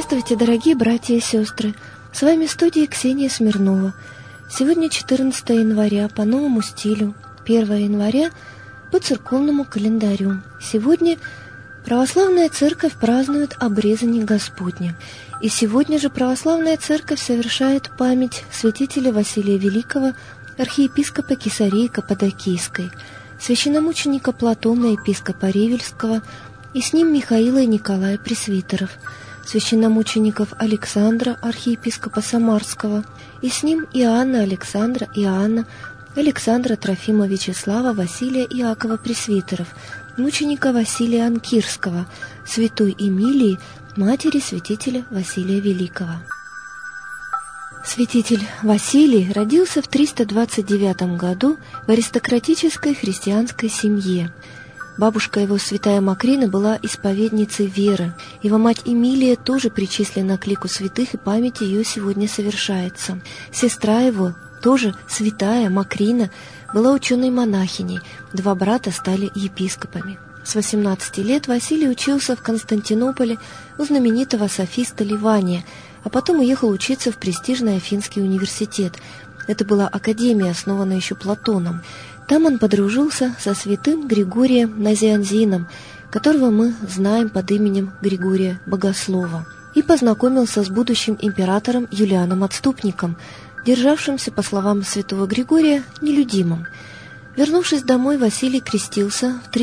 Здравствуйте, дорогие братья и сестры! С вами в студии Ксения Смирнова. Сегодня 14 января по новому стилю, 1 января по церковному календарю. Сегодня православная церковь празднует обрезание Господне. И сегодня же православная церковь совершает память святителя Василия Великого, архиепископа Кесарии Каппадокийской, священномученика Платона, епископа Ревельского, и с ним Михаила и Николая Пресвитеров, священномучеников Александра, архиепископа Самарского, и с ним Иоанна, Александра, Иоанна, Александра, Трофима, Вячеслава, Василия, Иакова Пресвитеров, мученика Василия Анкирского, святой Эмилии, матери святителя Василия Великого. Святитель Василий родился в 329 году в аристократической христианской семье. Бабушка его, святая Макрина, была исповедницей веры. Его мать Эмилия тоже причислена к лику святых, и память ее сегодня совершается. Сестра его, тоже святая Макрина, была ученой-монахиней. Два брата стали епископами. С 18 лет Василий учился в Константинополе у знаменитого софиста Ливания, а потом уехал учиться в престижный Афинский университет. Это была академия, основанная еще Платоном. Там он подружился со святым Григорием Назианзином, которого мы знаем под именем Григория Богослова, и познакомился с будущим императором Юлианом Отступником, державшимся, по словам святого Григория, нелюдимым. Вернувшись домой, Василий крестился в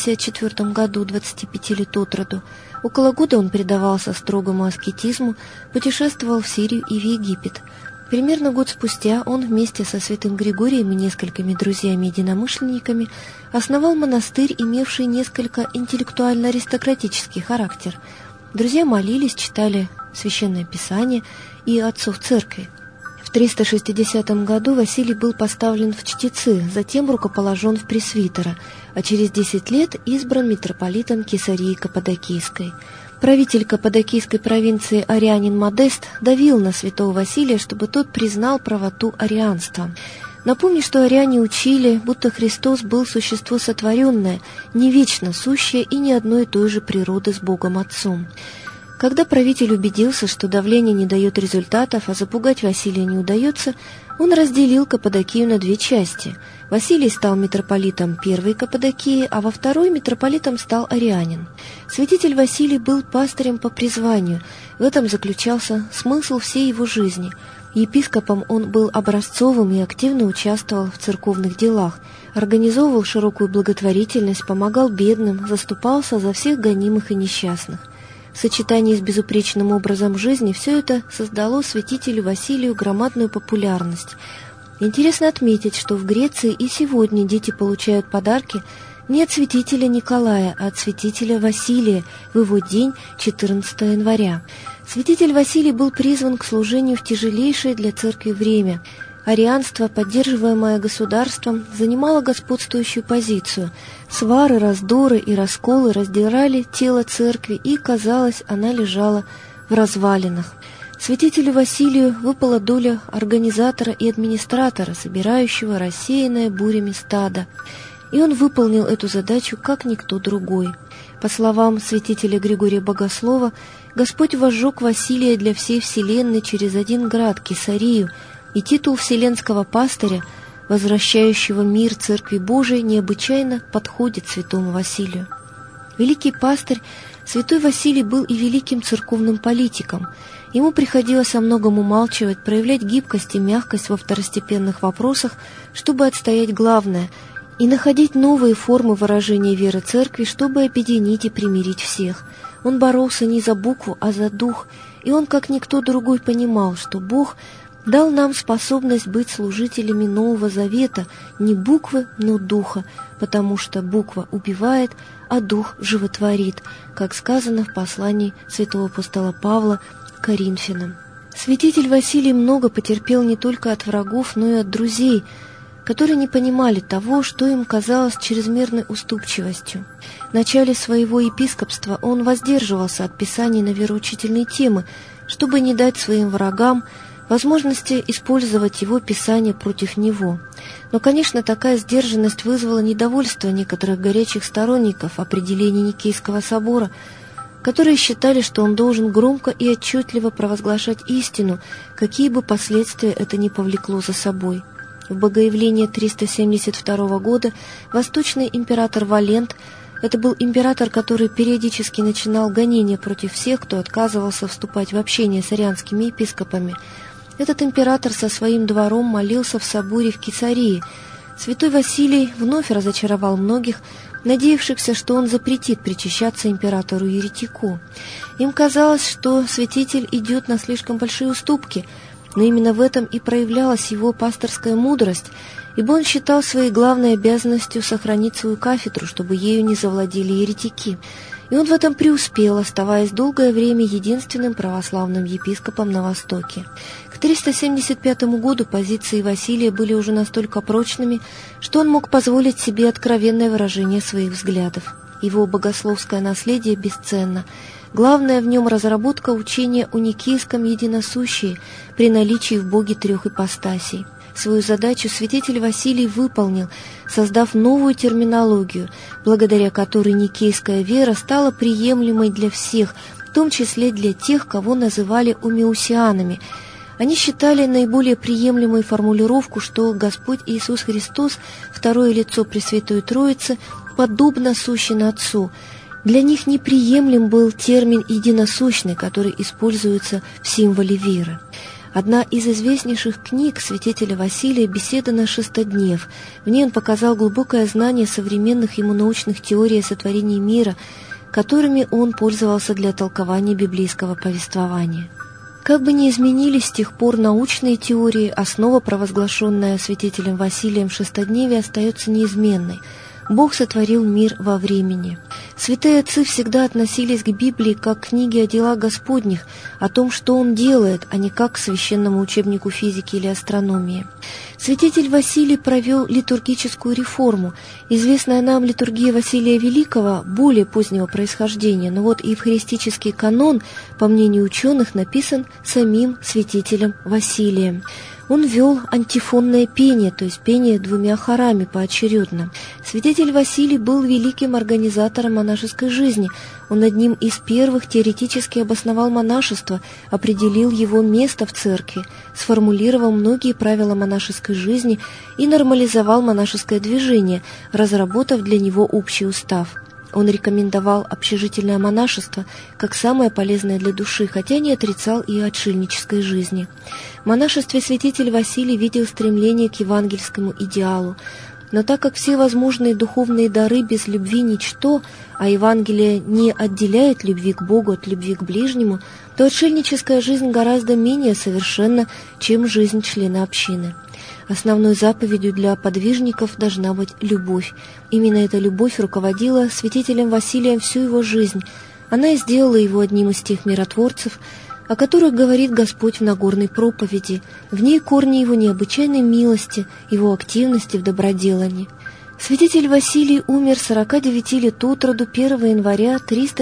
354 году, 25 лет от роду. Около года он предавался строгому аскетизму, путешествовал в Сирию и в Египет. Примерно год спустя он вместе со святым Григорием и несколькими друзьями-единомышленниками основал монастырь, имевший несколько интеллектуально-аристократический характер. Друзья молились, читали Священное Писание и отцов церкви. В 360 году Василий был поставлен в чтецы, затем рукоположен в пресвитера, а через 10 лет избран митрополитом Кесарии Каппадокийской. Правитель Каппадокийской провинции арианин Модест давил на святого Василия, чтобы тот признал правоту арианства. Напомню, что ариане учили, будто Христос был существо сотворенное, не вечно сущее и не одной и той же природы с Богом Отцом. Когда правитель убедился, что давление не дает результатов, а запугать Василия не удается, он разделил Каппадокию на две части. Василий стал митрополитом первой Каппадокии, а во второй митрополитом стал арианин. Святитель Василий был пастырем по призванию. В этом заключался смысл всей его жизни. Епископом он был образцовым и активно участвовал в церковных делах, организовывал широкую благотворительность, помогал бедным, заступался за всех гонимых и несчастных. В сочетании с безупречным образом жизни все это создало святителю Василию громадную популярность. Интересно отметить, что в Греции и сегодня дети получают подарки не от святителя Николая, а от святителя Василия в его день 14 января. Святитель Василий был призван к служению в тяжелейшее для церкви время. Арианство, поддерживаемое государством, занимало господствующую позицию. Свары, раздоры и расколы раздирали тело церкви, и, казалось, она лежала в развалинах. Святителю Василию выпала доля организатора и администратора, собирающего рассеянное бурями стадо. И он выполнил эту задачу, как никто другой. По словам святителя Григория Богослова, Господь возжег Василия для всей вселенной через один град, Кесарию, и титул вселенского пастыря, возвращающего мир Церкви Божией, необычайно подходит святому Василию. Великий пастырь, святой Василий, был и великим церковным политиком. Ему приходилось о многом умалчивать, проявлять гибкость и мягкость во второстепенных вопросах, чтобы отстоять главное, и находить новые формы выражения веры Церкви, чтобы объединить и примирить всех. Он боролся не за букву, а за дух, и он, как никто другой, понимал, что Бог дал нам способность быть служителями Нового Завета, не буквы, но духа, потому что буква убивает, а дух животворит, как сказано в послании святого апостола Павла к Коринфянам. Святитель Василий много потерпел не только от врагов, но и от друзей, которые не понимали того, что им казалось чрезмерной уступчивостью. В начале своего епископства он воздерживался от писаний на вероучительные темы, чтобы не дать своим врагам возможности использовать его писание против него. Но, конечно, такая сдержанность вызвала недовольство некоторых горячих сторонников определений Никейского собора. которые считали, что он должен громко и отчетливо провозглашать истину, какие бы последствия это ни повлекло за собой. В Богоявлении 372 года восточный император Валент, это был император, который периодически начинал гонения против всех, кто отказывался вступать в общение с арианскими епископами, этот император со своим двором молился в соборе в Кесарии. Святой Василий вновь разочаровал многих, надеявшихся, что он запретит причащаться императору-еретику. Им казалось, что святитель идет на слишком большие уступки, но именно в этом и проявлялась его пасторская мудрость, ибо он считал своей главной обязанностью сохранить свою кафедру, чтобы ею не завладели еретики. И он в этом преуспел, оставаясь долгое время единственным православным епископом на Востоке. К 375 году позиции Василия были уже настолько прочными, что он мог позволить себе откровенное выражение своих взглядов. Его богословское наследие бесценно. Главное в нем разработка учения о никейском единосущии при наличии в Боге трех ипостасей. Свою задачу святитель Василий выполнил, создав новую терминологию, благодаря которой никейская вера стала приемлемой для всех, в том числе для тех, кого называли умиусианами. Они считали наиболее приемлемой формулировку, что Господь Иисус Христос, второе лицо Пресвятой Троицы, подобно сущен Отцу. Для них неприемлем был термин «единосущный», который используется в символе веры. Одна из известнейших книг святителя Василия «Беседа на шестоднев». В ней он показал глубокое знание современных ему научных теорий о сотворении мира, которыми он пользовался для толкования библейского повествования. Как бы ни изменились с тех пор научные теории, основа, провозглашенная святителем Василием в шестодневе, остается неизменной. Бог сотворил мир во времени. Святые отцы всегда относились к Библии как к книге о делах Господних, о том, что Он делает, а не как к священному учебнику физики или астрономии. Святитель Василий провел литургическую реформу. Известная нам литургия Василия Великого более позднего происхождения, но вот евхаристический канон, по мнению ученых, написан самим святителем Василием. Он вел антифонное пение, то есть пение двумя хорами поочередно. Святитель Василий был великим организатором монашеской жизни. Он одним из первых теоретически обосновал монашество, определил его место в церкви, сформулировал многие правила монашеской жизни и нормализовал монашеское движение, разработав для него общий устав. Он рекомендовал общежительное монашество как самое полезное для души, хотя не отрицал и отшельнической жизни. В монашестве святитель Василий видел стремление к евангельскому идеалу. Но так как все возможные духовные дары без любви ничто, а Евангелие не отделяет любви к Богу от любви к ближнему, то отшельническая жизнь гораздо менее совершенна, чем жизнь члена общины. Основной заповедью для подвижников должна быть любовь. Именно эта любовь руководила святителем Василием всю его жизнь. Она и сделала его одним из тех миротворцев, о которых говорит Господь в Нагорной проповеди. В ней корни его необычайной милости, его активности в доброделании. Святитель Василий умер 49 лет от роду 1 января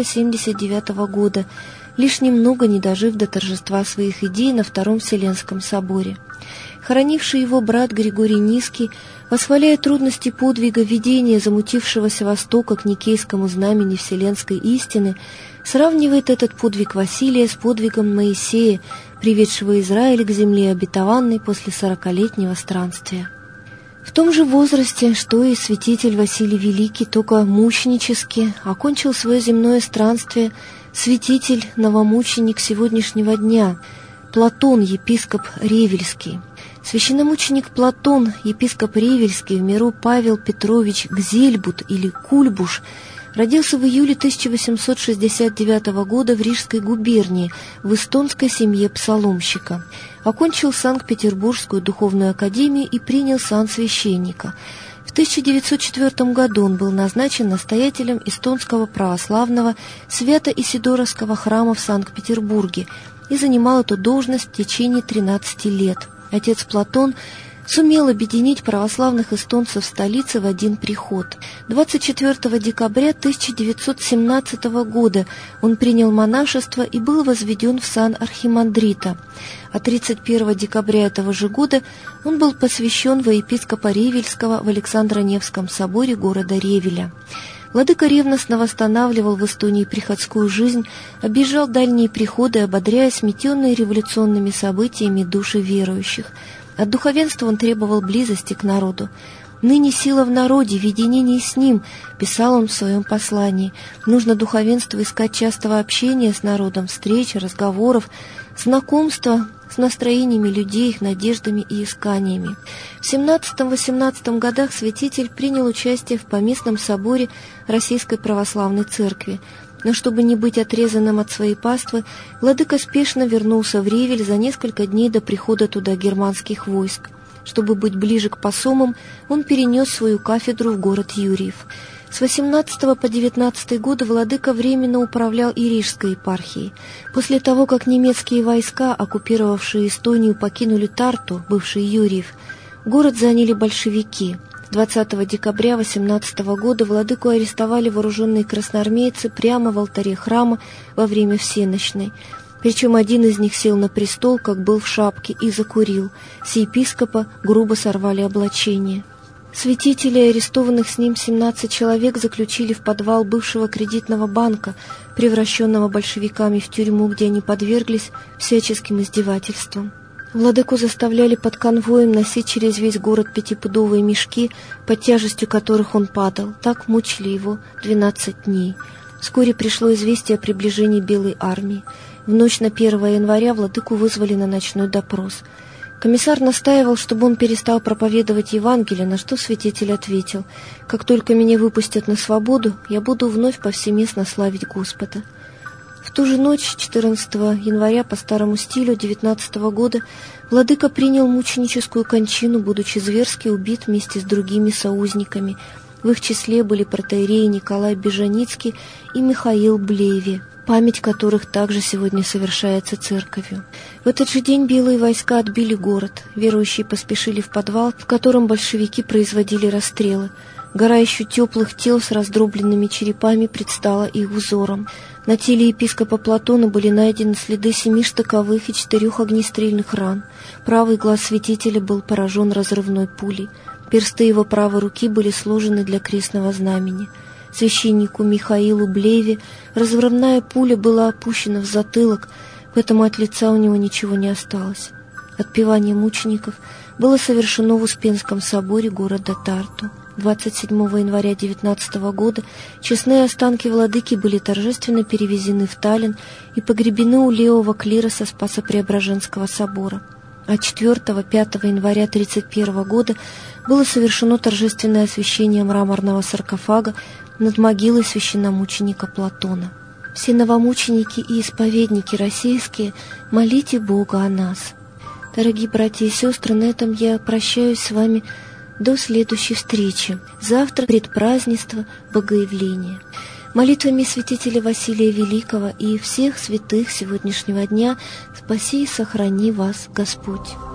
379 года, лишь немного не дожив до торжества своих идей на Втором Вселенском соборе. Хоронивший его брат Григорий Низкий, восхваляя трудности подвига ведения замутившегося Востока к никейскому знамени вселенской истины, сравнивает этот подвиг Василия с подвигом Моисея, приведшего Израиль к земле обетованной после 40-летнего странствия. В том же возрасте, что и святитель Василий Великий, только мученически окончил свое земное странствие святитель, новомученик сегодняшнего дня, Платон, епископ Ревельский. Священномученик Платон, епископ Ревельский, в миру Павел Петрович Гзельбут или Кульбуш, родился в июле 1869 года в Рижской губернии в эстонской семье псаломщика. Окончил Санкт-Петербургскую духовную академию и принял сан священника. В 1904 году он был назначен настоятелем эстонского православного Свято-Исидоровского храма в Санкт-Петербурге и занимал эту должность в течение 13 лет. Отец Платон сумел объединить православных эстонцев столицы в один приход. 24 декабря 1917 года он принял монашество и был возведен в сан архимандрита. А 31 декабря этого же года он был посвящен во епископа Ревельского в Александро-Невском соборе города Ревеля. Владыка ревностно восстанавливал в Эстонии приходскую жизнь, объезжал дальние приходы, ободряя сметенные революционными событиями души верующих. От духовенства он требовал близости к народу. «Ныне сила в народе, в единении с ним», — писал он в своем послании. Нужно духовенству искать частого общения с народом, встреч, разговоров, знакомства с настроениями людей, их надеждами и исканиями. В 17-18 годах святитель принял участие в поместном соборе Российской Православной Церкви. Но чтобы не быть отрезанным от своей паствы, владыка спешно вернулся в Ревель за несколько дней до прихода туда германских войск. Чтобы быть ближе к посомам, он перенес свою кафедру в город Юрьев. С 18 по 19 годы владыка временно управлял и Рижской епархией. После того, как немецкие войска, оккупировавшие Эстонию, покинули Тарту, бывший Юрьев, город заняли большевики. 20 декабря 18 года владыку арестовали вооруженные красноармейцы прямо в алтаре храма во время всенощной. Причем один из них сел на престол, как был в шапке, и закурил. С епископа грубо сорвали облачение. Святителей, арестованных с ним 17 человек, заключили в подвал бывшего кредитного банка, превращенного большевиками в тюрьму, где они подверглись всяческим издевательствам. Владыку заставляли под конвоем носить через весь город 5-пудовые мешки, под тяжестью которых он падал. Так мучили его 12 дней. Вскоре пришло известие о приближении Белой армии. В ночь на 1 января владыку вызвали на ночной допрос. Комиссар настаивал, чтобы он перестал проповедовать Евангелие, на что святитель ответил: «Как только меня выпустят на свободу, я буду вновь повсеместно славить Господа». В ту же ночь, 14 января по старому стилю 19 года, владыка принял мученическую кончину, будучи зверски убит вместе с другими соузниками. В их числе были протоиереи Николай Бежаницкий и Михаил Блеви, память которых также сегодня совершается церковью. В этот же день белые войска отбили город. Верующие поспешили в подвал, в котором большевики производили расстрелы. Гора еще теплых тел с раздробленными черепами предстала их взором. На теле епископа Платона были найдены следы 7 штыковых и 4 огнестрельных ран. Правый глаз святителя был поражен разрывной пулей. Персты его правой руки были сложены для крестного знамени. Священнику Михаилу Блеве разрывная пуля была опущена в затылок, поэтому от лица у него ничего не осталось. Отпевание мучеников было совершено в Успенском соборе города Тарту. 27 января 19 года честные останки владыки были торжественно перевезены в Таллин и погребены у левого клироса Спасо-Преображенского собора. А 4-5 января 1931 года было совершено торжественное освящение мраморного саркофага над могилой священномученика Платона. Все новомученики и исповедники российские, молите Бога о нас. Дорогие братья и сестры, на этом я прощаюсь с вами до следующей встречи. Завтра предпразднество Богоявления. Молитвами святителя Василия Великого и всех святых сегодняшнего дня спаси и сохрани вас Господь.